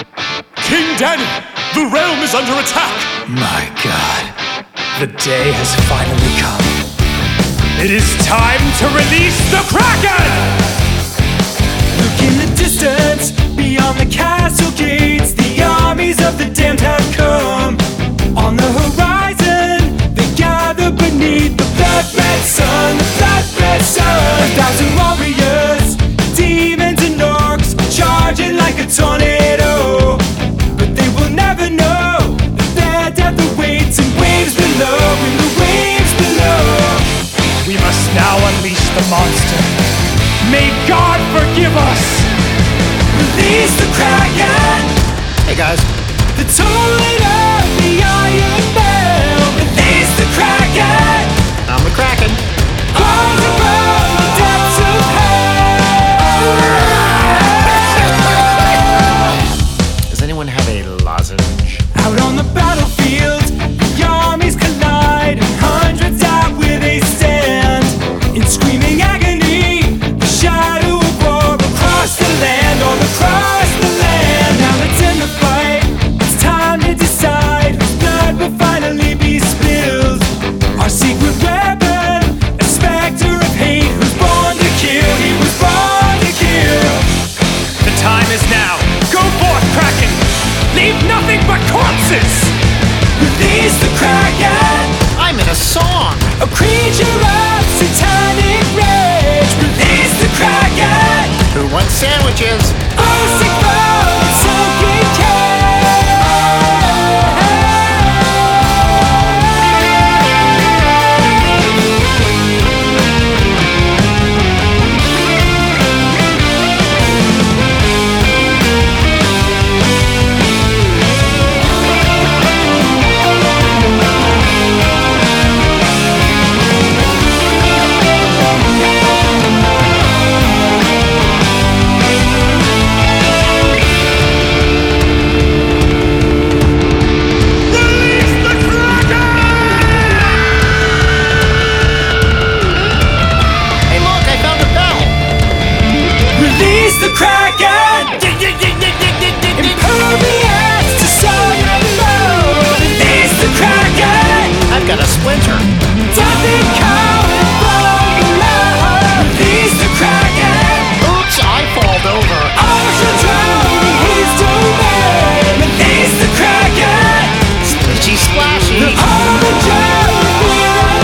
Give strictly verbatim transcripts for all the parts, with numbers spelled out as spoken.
King Danny, the realm is under attack! My God, the day has finally come. It is time to release the Kraken! Look in the distance, beyond the castle gates, the armies of the damned have come. On the horizon, they gather beneath the blood-red sun, the blood-red sun. A thousand warriors, demons and orcs, charging like a tornado. But they will never know that their death awaits in waves below, in the waves below. We must now unleash the monster. May God forgive us! Release the Kraken! Hey guys. The tolling of the Iron Bell. Release the Kraken! I'm the Kraken. All above the depths of hell. Does anyone have a lozenge? Out on the battlefield, the armies collide, and hundreds die where they stand. In screaming agony, the shadow of war across the land, all across the land. Now let's end the fight. It's time to decide whose blood will finally be spilled. Our secret weapon, a specter of hate, who's born to kill. He was born to kill. The time is now. Go forth, Kraken! Leave nothing but corpses! Release the Kraken! I'm in a song! A creature of satanic rage. Release the Kraken! Who wants sandwiches? Oh, sick bones, sunken the Kraken! Impervious to sun and moon. Release the Kraken! I've got a splinter. Death and coward from below. Release the Kraken! Oops, I falled over. Ocean drown in his domain. Release the Kraken! Splishy splashy. The harbinger of fear and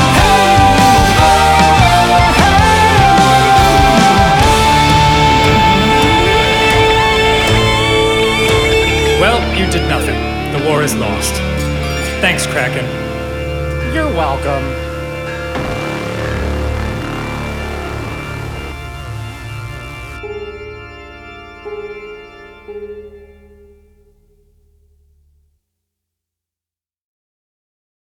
Well, you did nothing. The war is lost. Thanks, Kraken. You're welcome.